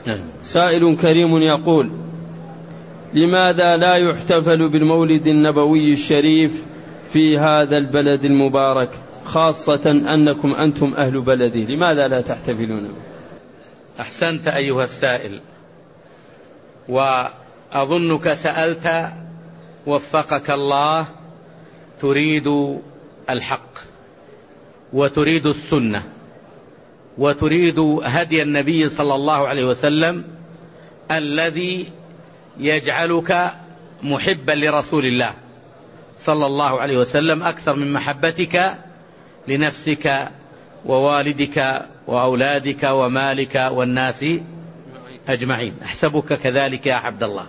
سائل كريم يقول: لماذا لا يحتفل بالمولد النبوي الشريف في هذا البلد المبارك، خاصة أنكم أنتم أهل بلده؟ لماذا لا تحتفلون؟ أحسنت أيها السائل، وأظنك سألت وفقك الله تريد الحق وتريد السنة وتريد هدي النبي صلى الله عليه وسلم الذي يجعلك محبا لرسول الله صلى الله عليه وسلم أكثر من محبتك لنفسك ووالدك وأولادك ومالك والناس أجمعين. أحسبك كذلك يا عبد الله.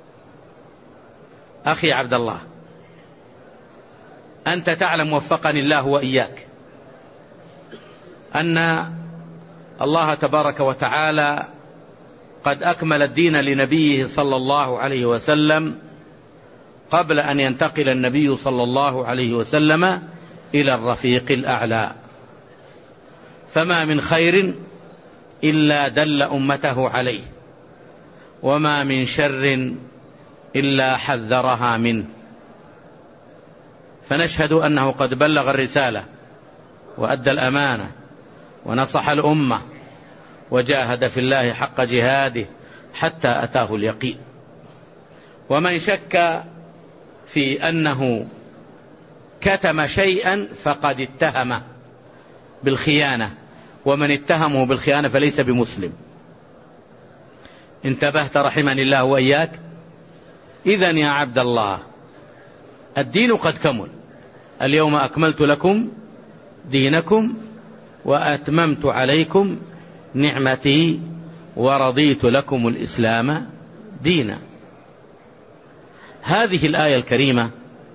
أخي عبد الله، أنت تعلم وفقني الله وإياك أن الله تبارك وتعالى قد أكمل الدين لنبيه صلى الله عليه وسلم قبل أن ينتقل النبي صلى الله عليه وسلم إلى الرفيق الأعلى، فما من خير إلا دل أمته عليه، وما من شر إلا حذرها منه. فنشهد أنه قد بلغ الرسالة وأدى الأمانة ونصح الأمة وجاهد في الله حق جهاده حتى أتاه اليقين. ومن شك في أنه كتم شيئا فقد اتهمه بالخيانة، ومن اتهمه بالخيانة فليس بمسلم. انتبهت رحمني الله وإياك؟ إذن يا عبد الله، الدين قد كمل. اليوم أكملت لكم دينكم وأتممت عليكم نعمتي ورضيت لكم الإسلام دينا. هذه الآية الكريمة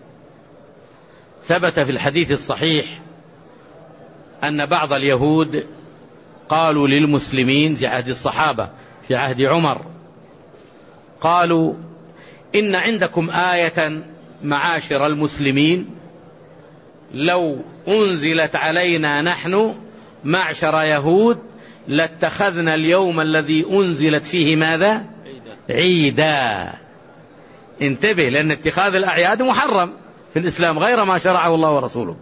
ثبت في الحديث الصحيح أن بعض اليهود قالوا للمسلمين في عهد الصحابة في عهد عمر، قالوا: إن عندكم آية معاشر المسلمين لو أنزلت علينا نحن معشر يهود لاتخذنا اليوم الذي أنزلت فيه ماذا؟ عيدا. انتبه، لأن اتخاذ الأعياد محرم في الإسلام غير ما شرعه الله ورسوله.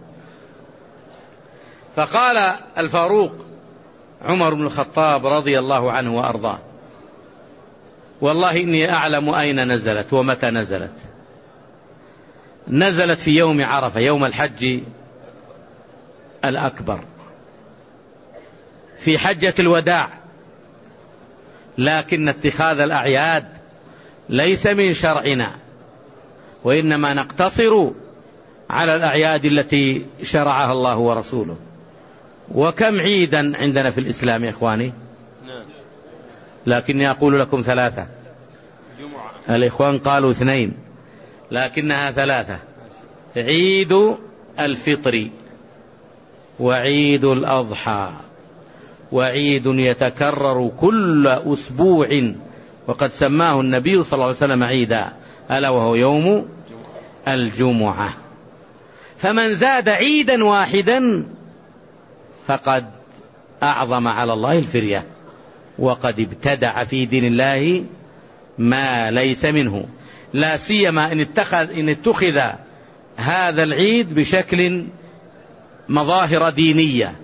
فقال الفاروق عمر بن الخطاب رضي الله عنه وأرضاه: والله إني أعلم أين نزلت ومتى نزلت. نزلت في يوم عرفة، يوم الحج الأكبر، في حجة الوداع، لكن اتخاذ الأعياد ليس من شرعنا، وإنما نقتصر على الأعياد التي شرعها الله ورسوله. وكم عيدا عندنا في الإسلام يا إخواني؟ لكني أقول لكم 3. الإخوان قالوا 2 لكنها 3: عيد الفطر، وعيد الأضحى، وعيد يتكرر كل أسبوع وقد سماه النبي صلى الله عليه وسلم عيدا، ألا وهو يوم الجمعة. فمن زاد عيدا واحدا فقد أعظم على الله الفرية، وقد ابتدع في دين الله ما ليس منه، لا سيما إن اتخذ هذا العيد بشكل مظاهر دينية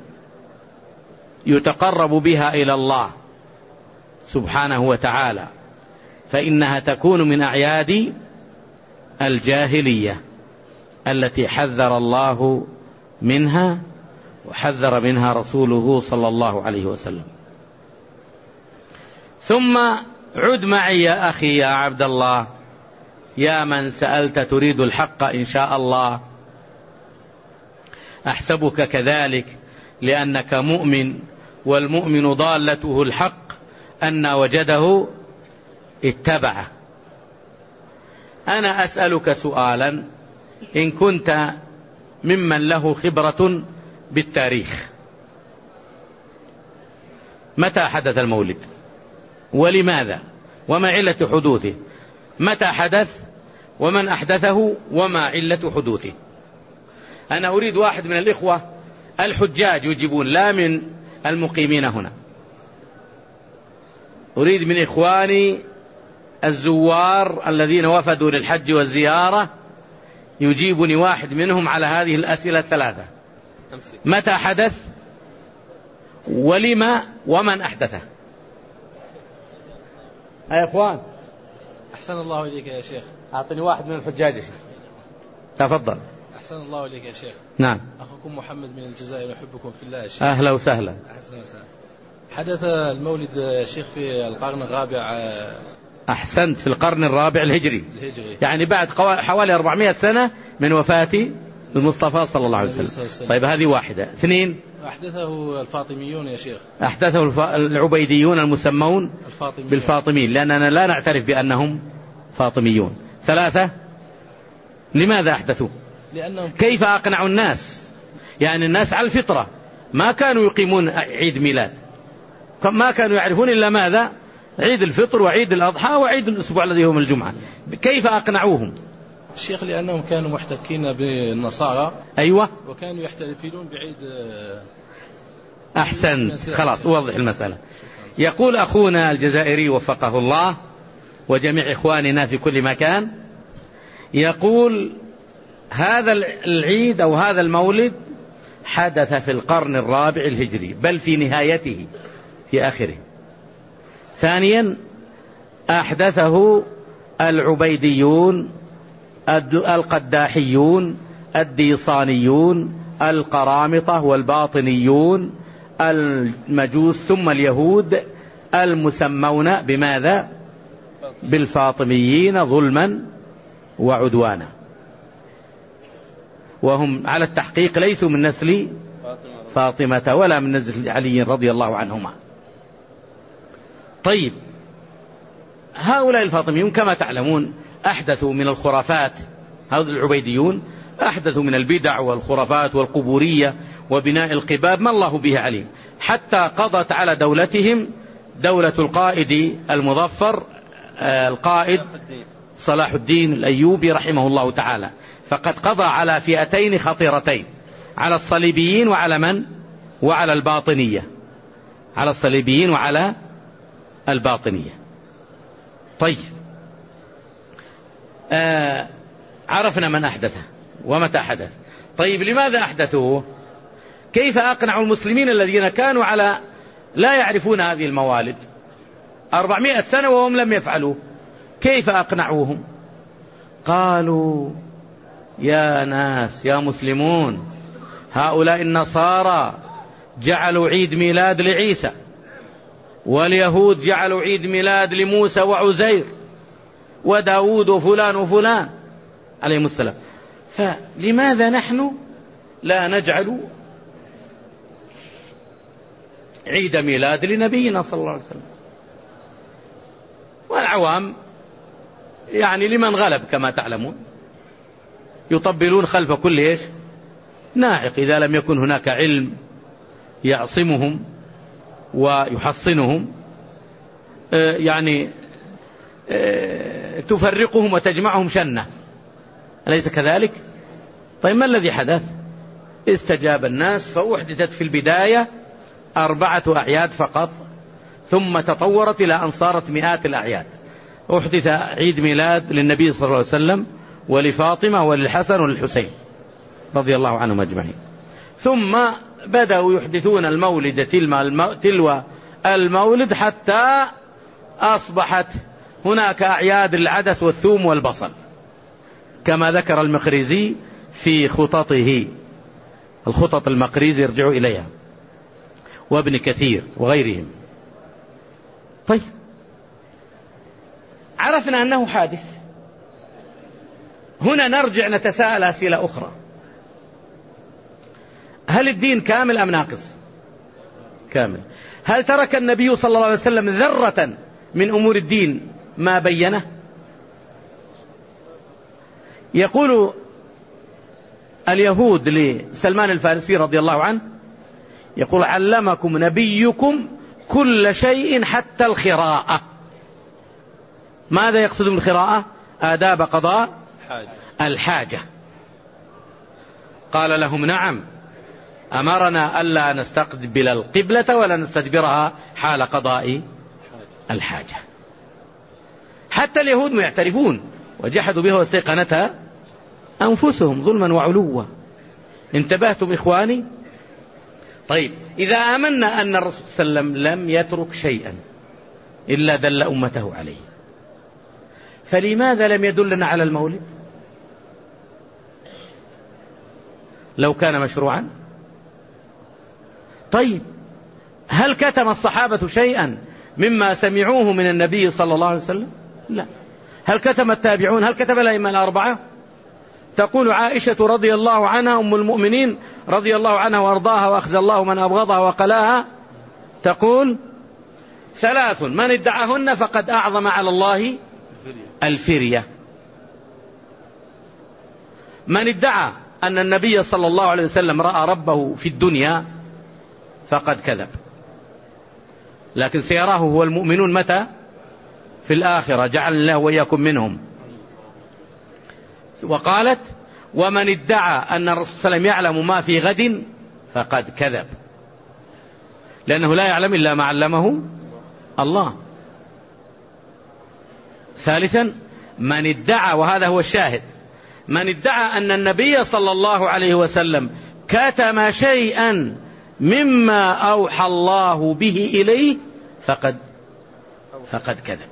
يتقرب بها إلى الله سبحانه وتعالى، فإنها تكون من أعياد الجاهلية التي حذر الله منها وحذر منها رسوله صلى الله عليه وسلم. ثم عد معي يا أخي يا عبد الله، يا من سألت تريد الحق إن شاء الله. أحسبك كذلك لأنك مؤمن، والمؤمن ضالته الحق، أن وجده اتبعه. أنا أسألك سؤالا إن كنت ممن له خبرة بالتاريخ: متى حدث المولد؟ ولماذا؟ وما علة حدوثه؟ متى حدث؟ ومن أحدثه؟ وما علة حدوثه؟ أنا أريد واحد من الإخوة الحجاج يجيبون، لا من المقيمين هنا. أريد من إخواني الزوار الذين وفدوا للحج والزيارة يجيبني واحد منهم على هذه الأسئلة الثلاثة: متى حدث، ولما، ومن أحدثه؟ يا إخوان أحسن الله إليك يا شيخ. أعطني واحد من الحجاج يا شيخ. تفضل. أحسن الله إليك يا شيخ. نعم. أخوكم محمد من الجزائر، أحبكم في الله يا شيخ. أهلا وسهلا. أحسن وسهلا. حدث المولد يا شيخ في القرن الرابع. أحسنت، في القرن الرابع الهجري. يعني بعد حوالي 400 سنة من وفاة المصطفى صلى الله عليه وسلم. طيب هذه واحدة. اثنين: أحدثه الفاطميون يا شيخ. أحدثه العبيديون المسمون بالفاطميين، لأننا لا نعترف بأنهم فاطميون. ثلاثة: لماذا أحدثوا؟ لأنهم كيف أقنعوا الناس؟ يعني الناس على الفطرة، ما كانوا يقيمون عيد ميلاد، ما كانوا يعرفون إلا ماذا؟ عيد الفطر وعيد الأضحى وعيد الأسبوع الذي يوم الجمعة. كيف أقنعوهم؟ الشيخ لأنهم كانوا محتكين بالنصارى. أيوة. وكانوا يحتفلون بعيد. أحسن، خلاص أوضح المسألة. يقول أخونا الجزائري وفقه الله وجميع إخواننا في كل مكان، يقول هذا العيد أو هذا المولد حدث في القرن الرابع الهجري، بل في نهايته، في آخره. ثانيا: أحدثه العبيديون، القداحيون، الديصانيون، القرامطة والباطنيون، المجوس، ثم اليهود المسمون بماذا؟ بالفاطميين ظلما وعدوانا، وهم على التحقيق ليسوا من نسل فاطمة ولا من نسل علي رضي الله عنهما. طيب، هؤلاء الفاطميون كما تعلمون أحدثوا من الخرافات، هؤلاء العبيديون أحدثوا من البدع والخرافات والقبورية وبناء القباب ما الله به عليم، حتى قضت على دولتهم دولة القائد المظفر، القائد صلاح الدين الأيوبي رحمه الله تعالى، فقد قضى على فئتين خطيرتين، على الصليبيين وعلى من؟ وعلى الباطنية، على الصليبيين وعلى الباطنية. طيب، عرفنا من أحدثه ومتى حدث. طيب، لماذا أحدثوه؟ كيف أقنعوا المسلمين الذين كانوا على لا يعرفون هذه الموالد 400 سنة وهم لم يفعلوا؟ كيف أقنعوهم؟ قالوا: يا ناس، يا مسلمون، هؤلاء النصارى جعلوا عيد ميلاد لعيسى، واليهود جعلوا عيد ميلاد لموسى وعزير وداود وفلان وفلان عليهم السلام، فلماذا نحن لا نجعل عيد ميلاد لنبينا صلى الله عليه وسلم؟ والعوام يعني لمن غلب كما تعلمون يطبلون خلف كل إيش؟ ناعق، إذا لم يكن هناك علم يعصمهم ويحصنهم، يعني تفرقهم وتجمعهم شنة، أليس كذلك؟ طيب، ما الذي حدث؟ استجاب الناس، فأحدثت في البداية 4 أعياد فقط، ثم تطورت إلى أن صارت مئات الأعياد. أحدث عيد ميلاد للنبي صلى الله عليه وسلم ولفاطمة وللحسن وللحسين رضي الله عنهم أجمعين، ثم بدأوا يحدثون المولد تلو المولد، حتى أصبحت هناك أعياد العدس والثوم والبصل كما ذكر المقريزي في خططه، الخطط المقريزي يرجعوا إليها، وابن كثير وغيرهم. طيب، عرفنا أنه حادث. هنا نرجع نتساءل أسئلة أخرى: هل الدين كامل أم ناقص؟ كامل. هل ترك النبي صلى الله عليه وسلم ذرة من أمور الدين ما بينه؟ يقول اليهود لسلمان الفارسي رضي الله عنه، يقول: علمكم نبيكم كل شيء حتى الخراءة. ماذا يقصد بالخراءة؟ آداب قضاء الحاجة. قال لهم: نعم، أمرنا ألا نستقبل القبلة ولا نستدبرها حال قضاء الحاجة. حتى اليهود يعترفون وجحدوا بها واستيقنتها أنفسهم ظلما وعلوا. انتبهتم إخواني؟ طيب، إذا آمنا أن الرسول صلى الله عليه وسلم لم يترك شيئا إلا دل أمته عليه، فلماذا لم يدلنا على المولد لو كان مشروعا؟ طيب، هل كتم الصحابة شيئا مما سمعوه من النبي صلى الله عليه وسلم؟ لا. هل كتم التابعون؟ هل كتب الأئمة الأربعة؟ تقول عائشة رضي الله عنها أم المؤمنين رضي الله عنها وأرضاها وأخزى الله من أبغضها وقلاها، تقول 3 من ادعاهن فقد أعظم على الله الفرية. من ادعى أن النبي صلى الله عليه وسلم رأى ربه في الدنيا فقد كذب، لكن سيراه هو المؤمنون متى؟ في الآخرة، جعل الله وإياكم منهم. وقالت ومن ادعى أن الرسول صلى الله عليه وسلم يعلم ما في غد فقد كذب، لأنه لا يعلم إلا ما علمه الله. ثالثا، من ادعى، وهذا هو الشاهد، من ادعى أن النبي صلى الله عليه وسلم كتم شيئا مما أوحى الله به إليه فقد كذب.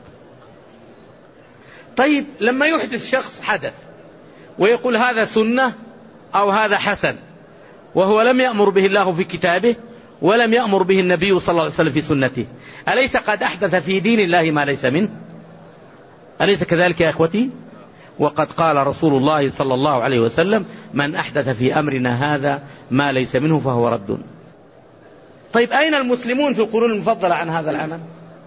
طيب، لما يحدث شخص حدث ويقول هذا سنة أو هذا حسن، وهو لم يأمر به الله في كتابه ولم يأمر به النبي صلى الله عليه وسلم في سنته، أليس قد أحدث في دين الله ما ليس منه؟ أليس كذلك يا أخوتي؟ وقد قال رسول الله صلى الله عليه وسلم من أحدث في أمرنا هذا ما ليس منه فهو رد. طيب، أين المسلمون في القرون المفضلة عن هذا العمل؟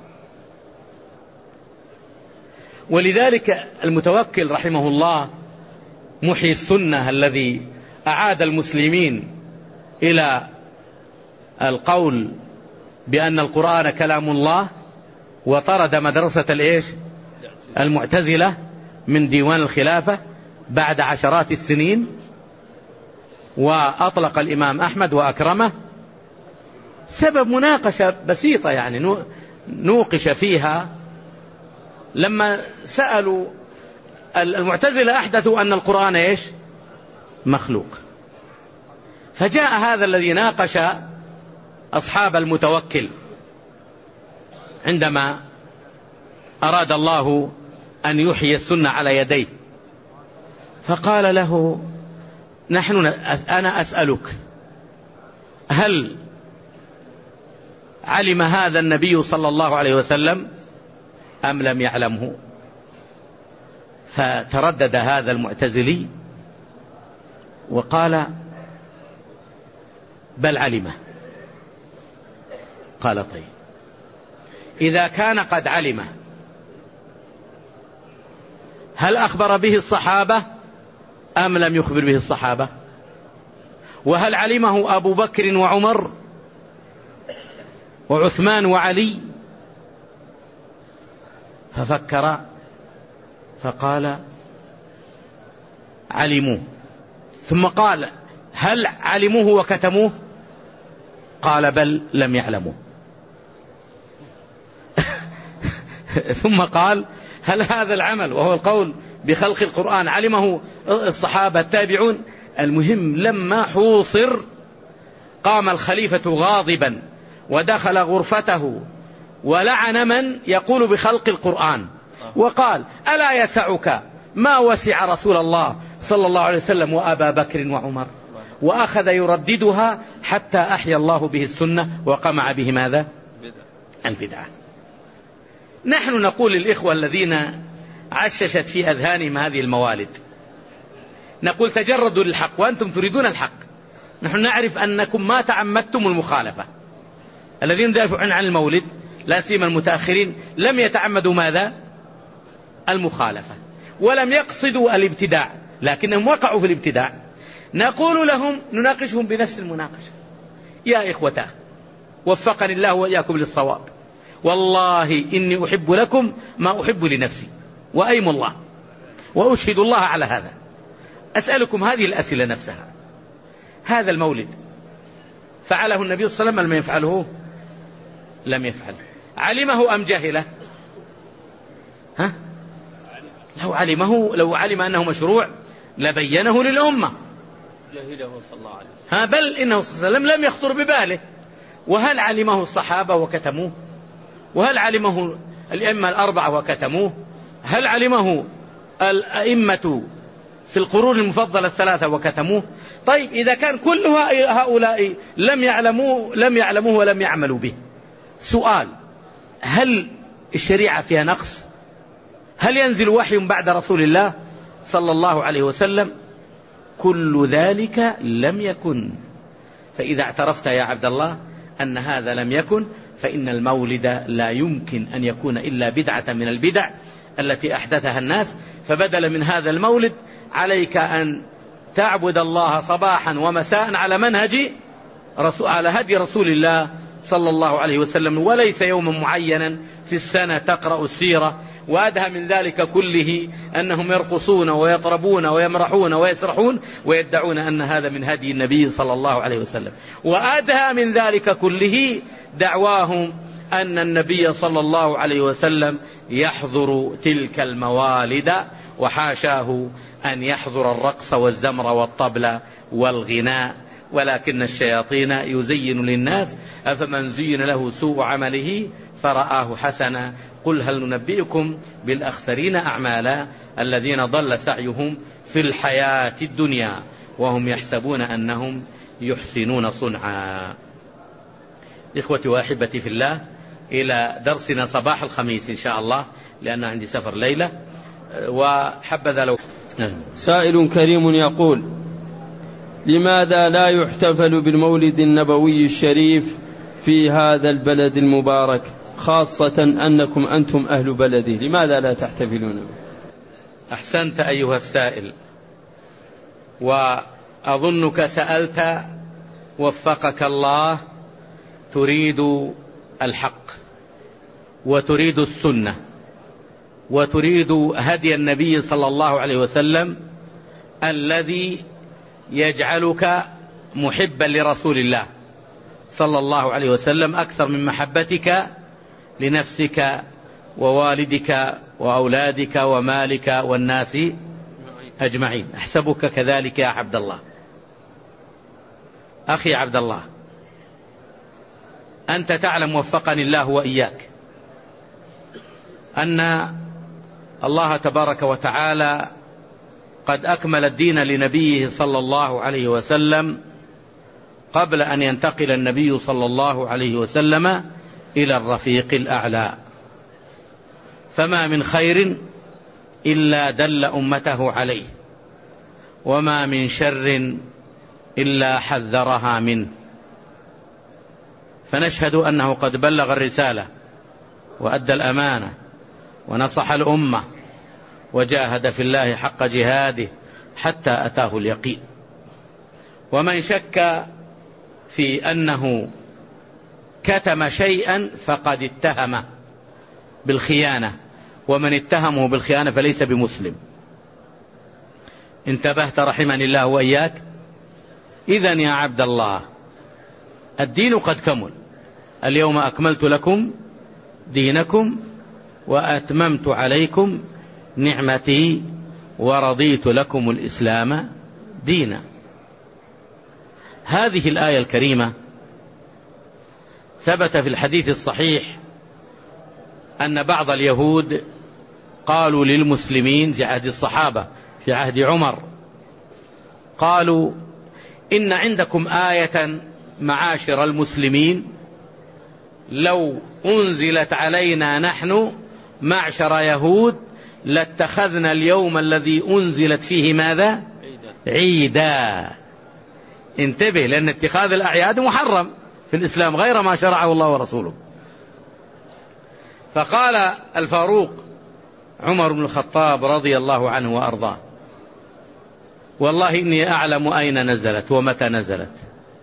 ولذلك المتوكل رحمه الله محيي السنة الذي أعاد المسلمين إلى القول بأن القرآن كلام الله، وطرد مدرسة المعتزلة من ديوان الخلافة بعد عشرات السنين، وأطلق الإمام أحمد وأكرمه. سبب مناقشة بسيطة يعني نوقش فيها، لما سألوا المعتزلة أحدثوا أن القرآن مخلوق، فجاء هذا الذي ناقش أصحاب المتوكل عندما أراد الله أن يحيي السنة على يديه، فقال له أنا أسألك هل علم هذا النبي صلى الله عليه وسلم أم لم يعلمه؟ فتردد هذا المعتزلي وقال بل علمه. قال طيب، إذا كان قد علمه هل أخبر به الصحابة أم لم يخبر به الصحابة؟ وهل علمه أبو بكر وعمر وعثمان وعلي؟ ففكر فقال علموه. ثم قال هل علموه وكتموه؟ قال بل لم يعلموه. ثم قال هل هذا العمل وهو القول بخلق القرآن علمه الصحابة التابعون؟ المهم لما حوصر قام الخليفة غاضبا ودخل غرفته ولعن من يقول بخلق القرآن، وقال ألا يسعك ما وسع رسول الله صلى الله عليه وسلم وأبا بكر وعمر؟ وأخذ يرددها حتى أحيا الله به السنة وقمع به ماذا؟ البدعة. نحن نقول للإخوة الذين عششت في أذهانهم هذه الموالد، نقول تجردوا للحق وأنتم تريدون الحق. نحن نعرف أنكم ما تعمدتم المخالفة. الذين دافعون عن المولد لا سيما المتأخرين لم يتعمدوا ماذا؟ المخالفة، ولم يقصدوا الابتداع، لكنهم وقعوا في الابتداع. نقول لهم نناقشهم بنفس المناقشة. يا إخوتاه، وفقني الله وإياكم للصواب، والله إني أحب لكم ما أحب لنفسي، وأيم الله وأشهد الله على هذا. أسألكم هذه الأسئلة نفسها. هذا المولد فعله النبي صلى الله عليه وسلم لم يفعله؟ لم يفعل. علمه أم جهله؟ لو علم أنه مشروع لبينه للأمة، جهله صلى الله عليه وسلم. بل إنه صلى الله عليه وسلم لم يخطر بباله. وهل علمه الصحابة وكتموه؟ وهل علمه الأئمة الأربعة وكتموه؟ هل علمه الأئمة في القرون المفضلة الثلاثة وكتموه؟ طيب إذا كان كل هؤلاء لم يعلموه ولم يعملوا به، سؤال: هل الشريعة فيها نقص؟ هل ينزل وحي بعد رسول الله صلى الله عليه وسلم؟ كل ذلك لم يكن. فإذا اعترفت يا عبد الله أن هذا لم يكن، فإن المولد لا يمكن أن يكون إلا بدعة من البدع التي أحدثها الناس. فبدلا من هذا المولد عليك أن تعبد الله صباحا ومساء على هدي رسول الله صلى الله عليه وسلم، وليس يوما معينا في السنة تقرأ السيرة. وأدهى من ذلك كله أنهم يرقصون ويطربون ويمرحون ويسرحون ويدعون أن هذا من هدي النبي صلى الله عليه وسلم. وأدهى من ذلك كله دعواهم أن النبي صلى الله عليه وسلم يحضر تلك الموالد، وحاشاه أن يحضر الرقص والزمر والطبل والغناء، ولكن الشياطين يزين للناس: أفمن زين له سوء عمله فرآه حسنا قل هل ننبئكم بالأخسرين أعمالا الذين ضل سعيهم في الحياة الدنيا وهم يحسبون أنهم يحسنون صنعا. إخوتي وأحبتي في الله، إلى درسنا صباح الخميس إن شاء الله، لأن عندي سفر ليلة. وحبذا لو سائل كريم يقول: لماذا لا يحتفل بالمولد النبوي الشريف في هذا البلد المبارك، خاصة أنكم أنتم أهل بلده؟ لماذا لا تحتفلون؟ أحسنت أيها السائل، وأظنك سألت وفقك الله، تريد الحق وتريد السنة وتريد هدي النبي صلى الله عليه وسلم الذي يجعلك محبا لرسول الله صلى الله عليه وسلم أكثر من محبتك لنفسك ووالدك وأولادك ومالك والناس أجمعين. أحسبك كذلك يا عبد الله. أخي عبد الله، أنت تعلم وفقني الله وإياك أن الله تبارك وتعالى قد أكمل الدين لنبيه صلى الله عليه وسلم قبل أن ينتقل النبي صلى الله عليه وسلم إلى الرفيق الأعلى، فما من خير إلا دل أمته عليه، وما من شر إلا حذرها منه. فنشهد أنه قد بلغ الرسالة وأدى الأمانة ونصح الأمة وجاهد في الله حق جهاده حتى أتاه اليقين. ومن شك في أنه كتم شيئا فقد اتهمه بالخيانة، ومن اتهمه بالخيانة فليس بمسلم. انتبهت رحمني الله وإياك؟ إذن يا عبد الله، الدين قد كمل. اليوم أكملت لكم دينكم وأتممت عليكم نعمتي ورضيت لكم الإسلام دينا. هذه الآية الكريمة ثبت في الحديث الصحيح أن بعض اليهود قالوا للمسلمين في عهد الصحابة في عهد عمر، قالوا: إن عندكم آية معاشر المسلمين لو أنزلت علينا نحن معشر يهود لاتخذنا اليوم الذي أنزلت فيه ماذا؟ عيدا. انتبه، لأن اتخاذ الأعياد محرم في الإسلام غير ما شرعه الله ورسوله. فقال الفاروق عمر بن الخطاب رضي الله عنه وأرضاه: والله إني أعلم أين نزلت ومتى نزلت.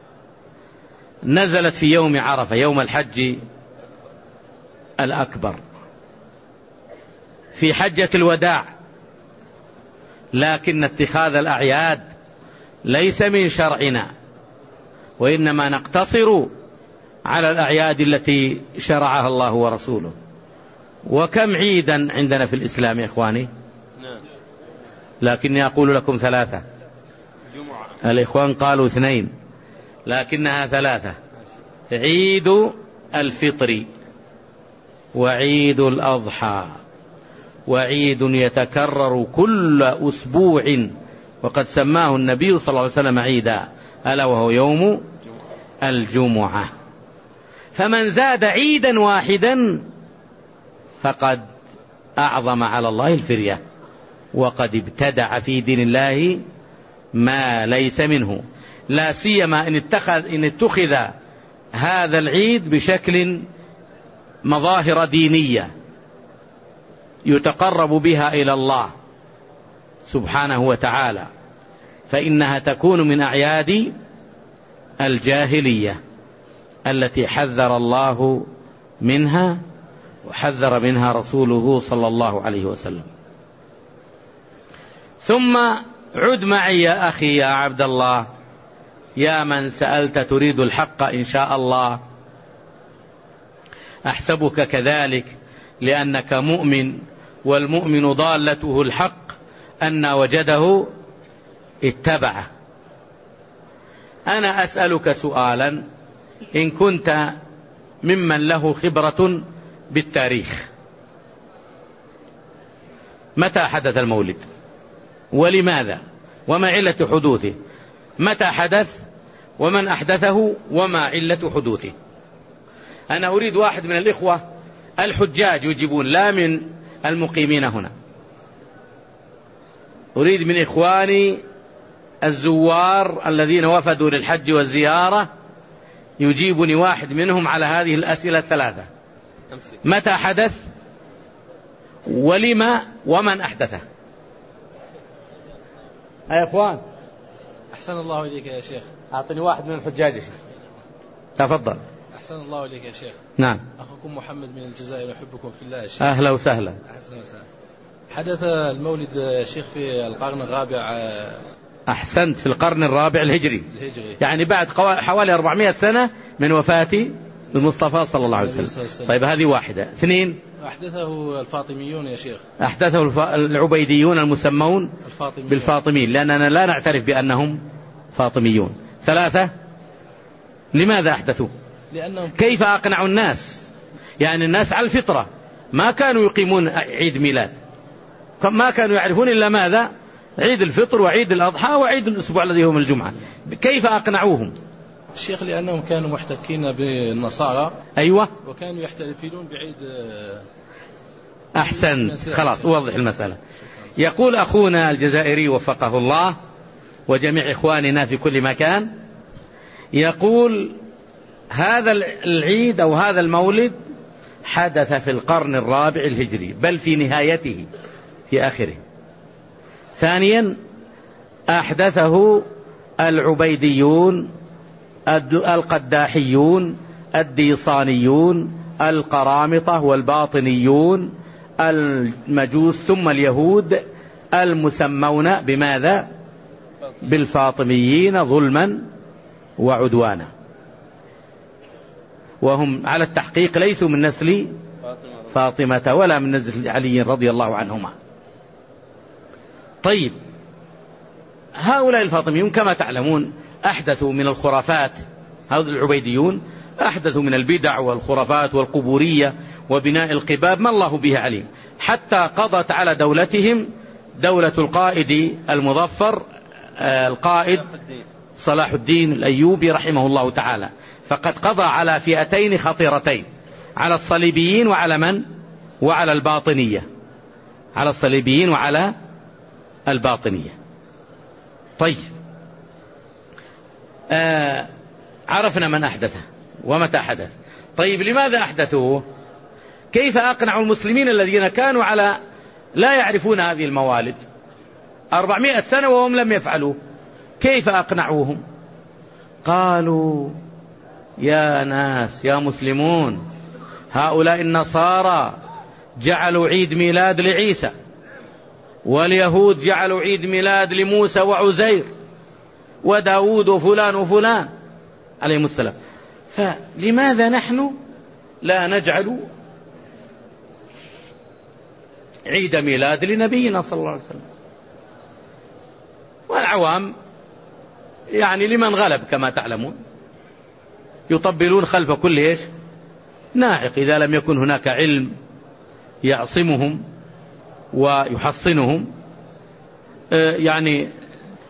نزلت في يوم عرفة، يوم الحج الأكبر، في حجة الوداع، لكن اتخاذ ليس من شرعنا، وإنما نقتصر على الأعياد التي شرعها الله ورسوله. وكم عيدا عندنا في الإسلام يا إخواني؟ لكني أقول لكم 3. الإخوان قالوا 2 لكنها 3. عيد الفطر، وعيد الأضحى، وعيد يتكرر كل أسبوع وقد سماه النبي صلى الله عليه وسلم عيدا، ألا وهو يوم الجمعة. فمن زاد عيدا واحدا فقد أعظم على الله الفرية، وقد ابتدع في دين الله ما ليس منه، لا سيما إن اتخذ هذا العيد بشكل مظاهر دينية يتقرب بها إلى الله سبحانه وتعالى، فإنها تكون من أعياد الجاهلية التي حذر الله منها وحذر منها رسوله صلى الله عليه وسلم. ثم عد معي يا أخي يا عبد الله، يا من سألت تريد الحق إن شاء الله، أحسبك كذلك لأنك مؤمن، والمؤمن ضالته الحق، أن وجده اتبعه. أنا أسألك سؤالا إن كنت ممن له خبرة بالتاريخ: متى حدث المولد؟ ولماذا؟ وما علة حدوثه؟ متى حدث؟ ومن أحدثه؟ وما علة حدوثه؟ أنا أريد واحد من الإخوة الحجاج يجيبون، لا من المقيمين هنا. أريد من إخواني الزوار الذين وفدوا للحج والزيارة يجيبني واحد منهم على هذه الأسئلة 3: متى حدث؟ ولما؟ ومن أحدثه؟ يا إخوان أحسن الله إليك يا شيخ. أعطني واحد من الحجاج يا شيخ. تفضل. أحسن الله إليك يا شيخ. نعم. أخوكم محمد من الجزائر، يحبكم في الله يا شيخ. أهلا وسهلا. أحسن وسهلا. حدث المولد يا شيخ في القرن الرابع. أحسنت، في القرن الرابع الهجري، يعني بعد حوالي 400 سنة من وفاة المصطفى صلى الله عليه وسلم. طيب هذه واحدة. 2: أحدثه الفاطميون يا شيخ. أحدثه العبيديون المسمون بالفاطميين، لأننا لا نعترف بأنهم فاطميون. 3: لماذا أحدثوا؟ لأنهم كيف أقنعوا الناس؟ يعني الناس على الفطرة، ما كانوا يقيمون عيد ميلاد، ما كانوا يعرفون إلا ماذا؟ عيد الفطر وعيد الأضحى وعيد الأسبوع الذي هو الجمعة. كيف أقنعوهم؟ الشيخ لأنهم كانوا محتكين بالنصارى. أيوة. وكانوا يحتفلون بعيد. أحسن، خلاص أوضح المسألة. يقول أخونا الجزائري وفقه الله وجميع إخواننا في كل مكان، يقول هذا العيد أو هذا المولد حدث في القرن الرابع الهجري، بل في نهايته في آخره. 2: أحدثه العبيديون، القداحيون، الديصانيون، القرامطة والباطنيون، المجوس، ثم اليهود المسمون بماذا؟ بالفاطميين ظلما وعدوانا، وهم على التحقيق ليسوا من نسل فاطمة ولا من نسل علي رضي الله عنهما. طيب، هؤلاء الفاطميون كما تعلمون أحدثوا من الخرافات، هؤلاء العبيديون أحدثوا من البدع والخرافات والقبورية وبناء القباب ما الله به عليم، حتى قضت على دولتهم دولة القائد المظفر، القائد صلاح الدين الأيوبي رحمه الله تعالى، فقد قضى على فئتين خطيرتين، على الصليبيين وعلى من؟ وعلى الباطنية، على الصليبيين وعلى الباطنية. طيب، عرفنا من أحدثه ومتى حدث. طيب، لماذا أحدثوه؟ كيف أقنعوا المسلمين الذين كانوا على لا يعرفون هذه الموالد 400 سنة وهم لم يفعلوا؟ كيف أقنعوهم؟ قالوا يا ناس يا مسلمون، هؤلاء النصارى جعلوا عيد ميلاد لعيسى، واليهود جعلوا عيد ميلاد لموسى وعزير وداود وفلان وفلان عليهم السلام، فلماذا نحن لا نجعل عيد ميلاد لنبينا صلى الله عليه وسلم؟ والعوام يعني لمن غلب كما تعلمون يطبلون خلف كل إيش ناعق، إذا لم يكن هناك علم يعصمهم ويحصنهم يعني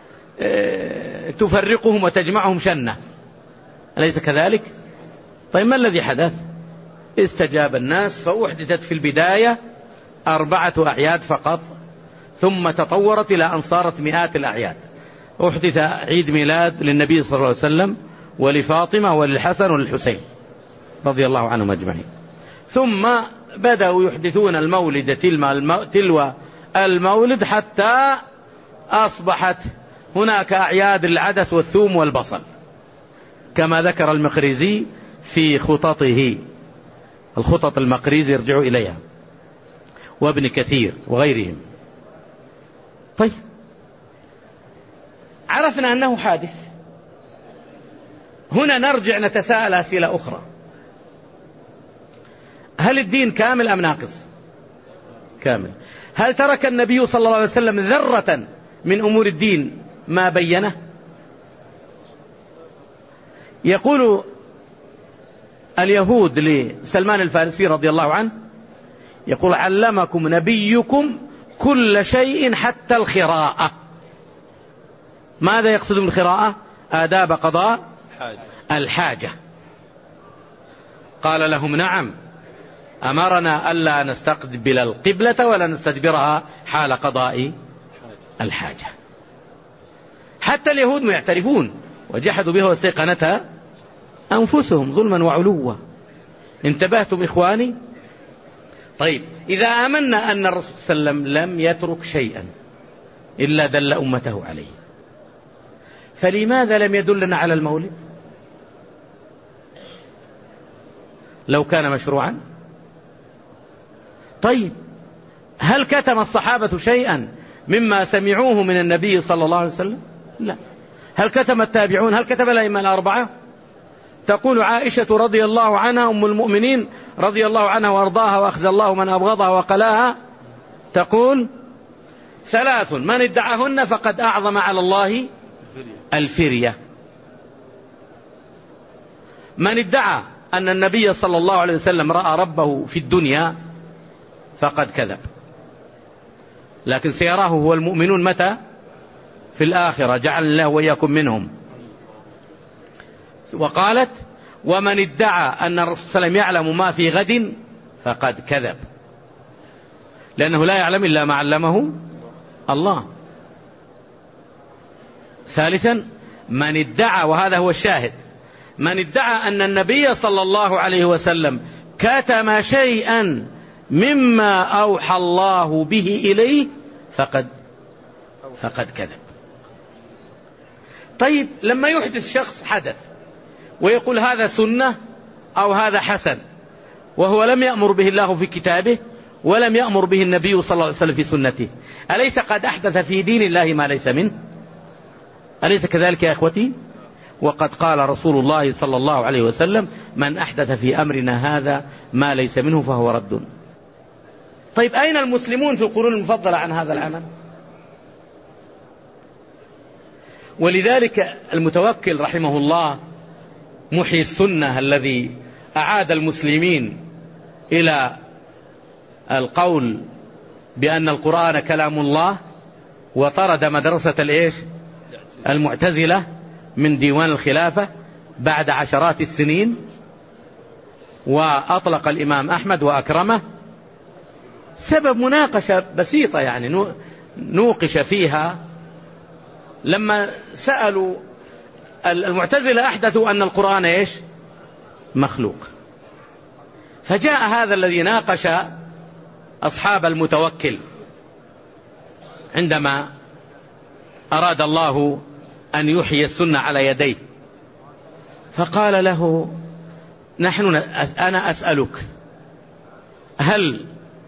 تفرقهم وتجمعهم شنة، أليس كذلك؟ طيب ما الذي حدث؟ استجاب الناس فأحدثت في البداية 4 أعياد فقط، ثم تطورت إلى أن صارت مئات الأعياد. أحدث عيد ميلاد للنبي صلى الله عليه وسلم ولفاطمة وللحسن وللحسين رضي الله عنهم أجمعين، ثم بدأوا يحدثون المولد تلو المولد حتى أصبحت هناك أعياد العدس والثوم والبصل كما ذكر المقريزي في خططه، الخطط المقريزي يرجع إليها، وابن كثير وغيرهم. طيب عرفنا أنه حادث. هنا نرجع نتساءل أسئلة أخرى: هل الدين كامل أم ناقص؟ كامل. هل ترك النبي صلى الله عليه وسلم ذرة من أمور الدين ما بينه؟ يقول اليهود لسلمان الفارسي رضي الله عنه، يقول: علمكم نبيكم كل شيء حتى الخراءة. ماذا يقصد بالخراءة؟ آداب قضاء الحاجة. قال لهم: نعم، أمرنا ألا نستقبل القبلة ولا نستدبرها حال قضاء الحاجة. حتى اليهود يعترفون: وجحدوا بها واستيقنتها أنفسهم ظلما وعلوا. انتبهتم إخواني؟ طيب إذا آمنا أن الرسول صلى الله عليه وسلم لم يترك شيئا إلا دل أمته عليه، فلماذا لم يدلنا على المولد لو كان مشروعا؟ طيب هل كتم الصحابة شيئا مما سمعوه من النبي صلى الله عليه وسلم؟ لا. هل كتم التابعون؟ هل كتب الأئمة الأربعة؟ تقول عائشة رضي الله عنها أم المؤمنين رضي الله عنها وأرضاها وأخزى الله من أبغضها وقلاها، تقول: 3 من ادعاهن فقد أعظم على الله الفرية. من ادعى أن النبي صلى الله عليه وسلم رأى ربه في الدنيا فقد كذب، لكن سيراه هو المؤمنون متى؟ في الآخرة، جعل الله وإياكم منهم. وقالت: ومن ادعى أن الرسول صلى الله عليه وسلم يعلم ما في غد فقد كذب، لأنه لا يعلم إلا ما علمه الله. 3 من ادعى، وهذا هو الشاهد، من ادعى أن النبي صلى الله عليه وسلم كتم شيئا مما أوحى الله به إليه فقد كذب. طيب لما يحدث شخص حدث ويقول هذا سنة أو هذا حسن، وهو لم يأمر به الله في كتابه ولم يأمر به النبي صلى الله عليه وسلم في سنته، أليس قد أحدث في دين الله ما ليس منه؟ أليس كذلك يا إخوتي؟ وقد قال رسول الله صلى الله عليه وسلم: من أحدث في أمرنا هذا ما ليس منه فهو رد. طيب أين المسلمون في القرون المفضلة عن هذا العمل؟ ولذلك المتوكل رحمه الله محيي السنة الذي أعاد المسلمين إلى القول بأن القرآن كلام الله، وطرد مدرسة المعتزلة من ديوان الخلافة بعد عشرات السنين، وأطلق الإمام أحمد وأكرمه. سبب مناقشة بسيطة يعني نوقش فيها لما سألوا المعتزلة أحدثوا أن القرآن مخلوق، فجاء هذا الذي ناقش أصحاب المتوكل عندما أراد الله أن يحيي السنة على يديه، فقال له: أنا أسألك، هل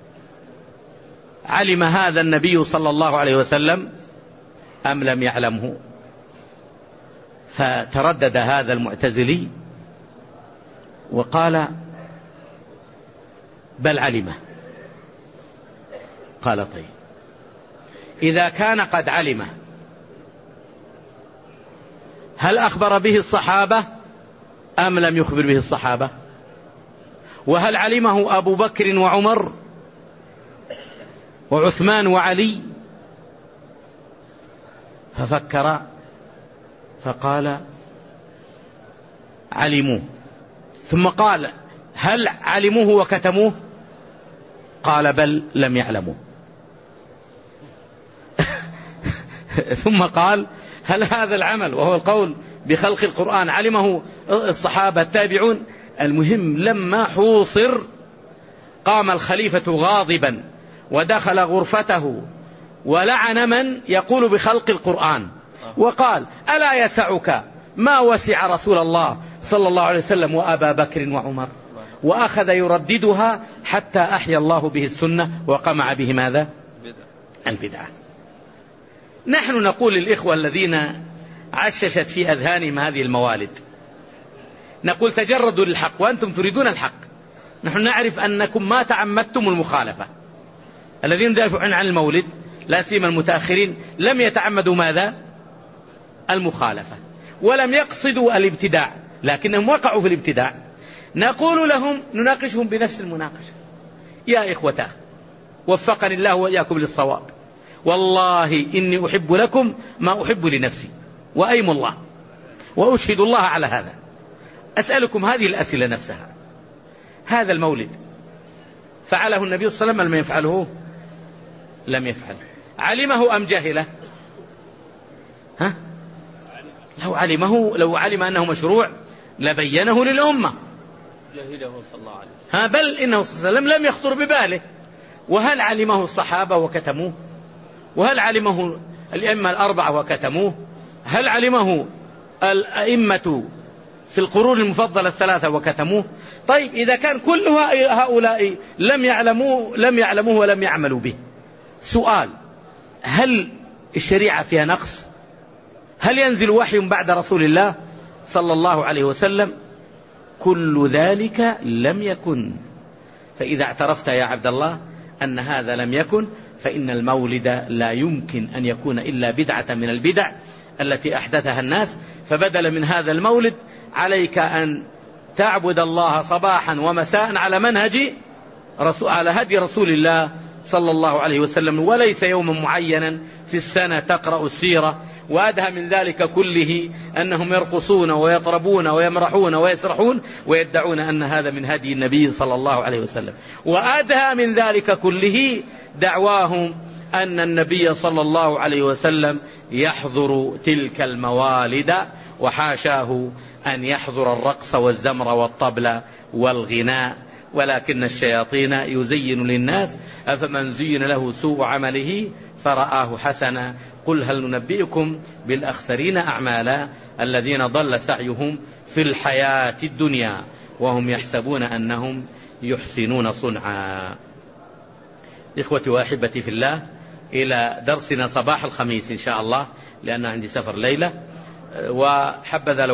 علم هذا النبي صلى الله عليه وسلم أم لم يعلمه؟ فتردد هذا المعتزلي وقال بل علمه. قال طيب إذا كان قد علمه هل أخبر به الصحابة أم لم يخبر به الصحابة؟ وهل علمه أبو بكر وعمر وعثمان وعلي؟ ففكر فقال علموه. ثم قال هل علموه وكتموه؟ قال بل لم يعلموه. ثم قال هل هذا العمل وهو القول بخلق القرآن علمه الصحابة التابعون؟ المهم لما حوصر قام الخليفة غاضبا ودخل غرفته ولعن من يقول بخلق القرآن، وقال ألا يسعك ما وسع رسول الله صلى الله عليه وسلم وأبا بكر وعمر؟ وأخذ يرددها حتى أحيا الله به السنة وقمع به ماذا؟ البدعة. نحن نقول للإخوة الذين عششت في أذهانهم هذه الموالد، نقول تجردوا للحق وأنتم تريدون الحق. نحن نعرف أنكم ما تعمدتم المخالفة. الذين يدافعون عن المولد لا سيما المتأخرين لم يتعمدوا ماذا؟ المخالفة، ولم يقصدوا الابتداع، لكنهم وقعوا في الابتداع. نقول لهم نناقشهم بنفس المناقشة. يا إخوة وفقني الله وإياكم للصواب، والله إني أحب لكم ما أحب لنفسي وأيم الله وأشهد الله على هذا. أسألكم هذه الأسئلة نفسها. هذا المولد فعله النبي صلى الله عليه وسلم لم يفعله؟ لم يفعل. علمه أم جهله؟ لو علم أنه مشروع لبينه للأمة. جهله صلى الله عليه وسلم. بل إنه صلى الله عليه وسلم لم يخطر بباله. وهل علمه الصحابة وكتموه؟ وهل علمه الأئمة الأربعة وكتموه؟ هل علمه الأئمة في القرون المفضلة الثلاثة وكتموه؟ طيب إذا كان كل هؤلاء لم يعلموه ولم يعملوا به، سؤال: هل الشريعة فيها نقص؟ هل ينزل وحي بعد رسول الله صلى الله عليه وسلم؟ كل ذلك لم يكن. فإذا اعترفت يا عبد الله أن هذا لم يكن، فإن المولد لا يمكن أن يكون إلا بدعة من البدع التي أحدثها الناس. فبدل من هذا المولد عليك أن تعبد الله صباحا ومساء على هدي رسول الله صلى الله عليه وسلم، وليس يوما معينا في السنة تقرأ السيرة. وأدهى من ذلك كله أنهم يرقصون ويطربون ويمرحون ويسرحون ويدعون أن هذا من هدي النبي صلى الله عليه وسلم. وأدهى من ذلك كله دعواهم أن النبي صلى الله عليه وسلم يحضر تلك الموالد، وحاشاه أن يحضر الرقص والزمر والطبل والغناء. ولكن الشياطين يزين للناس: أفمن زين له سوء عمله فرآه حسنا قل هل ننبئكم بالأخسرين أعمالا الذين ضل سعيهم في الحياة الدنيا وهم يحسبون أنهم يحسنون صنعا. إخوتي وأحبتي في الله، إلى درسنا صباح الخميس إن شاء الله، لأن عندي سفر ليلة. وحبذا لو